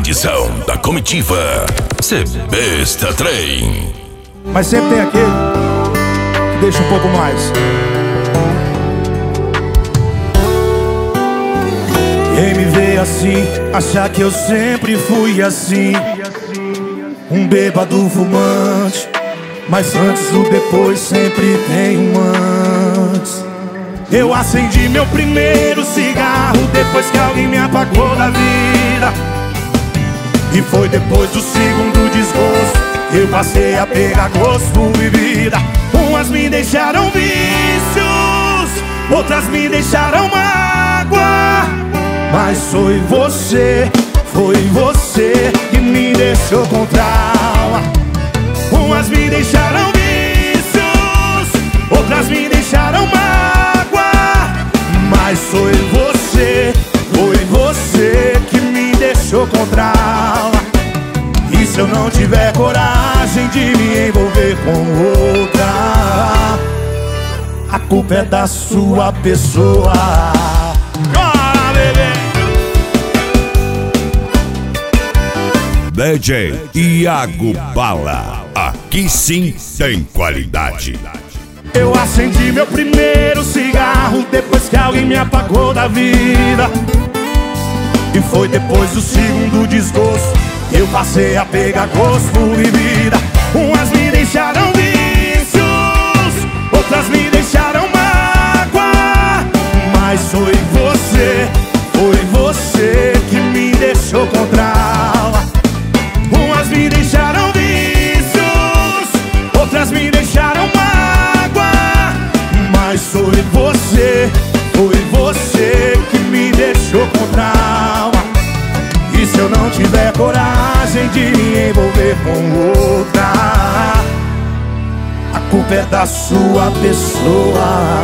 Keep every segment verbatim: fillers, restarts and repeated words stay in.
edição da comitiva C Besta Trem. Mas sempre tem aquele que deixa um pouco mais. Quem me vê assim, achar que eu sempre fui assim, um bêbado fumante. Mas antes ou depois sempre tem um antes. Eu acendi meu primeiro cigarro depois que alguém me apagou da vida. E foi depois do segundo desgosto que eu passei a pegar gosto por bebida. Umas me deixaram vícios, outras me deixaram mágoa. Mas foi você, foi você que me deixou com trauma. Umas me deixaram vícios, outras me deixaram mágoa. Mas foi você, foi você que me deixou com trauma. E se eu não tiver coragem de me envolver com outra, a culpa é da sua pessoa. Bora, bebê! D J Iago Bala, aqui sim tem qualidade. Eu acendi meu primeiro cigarro depois que alguém me apagou da vida. E foi depois do segundo desgosto que eu passei a pegar gosto por bebida. Umas me deixaram vícios, outras me deixaram mágoa. Mas foi você, foi você que me deixou com trauma. Umas me deixaram vícios, outras me deixaram mágoa. Mas foi você, foi você que me deixou com trauma. E se eu não tiver coragem de me envolver com outra, a culpa é da sua pessoa.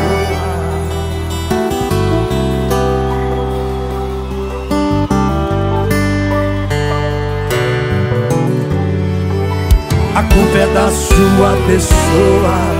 A culpa é da sua pessoa.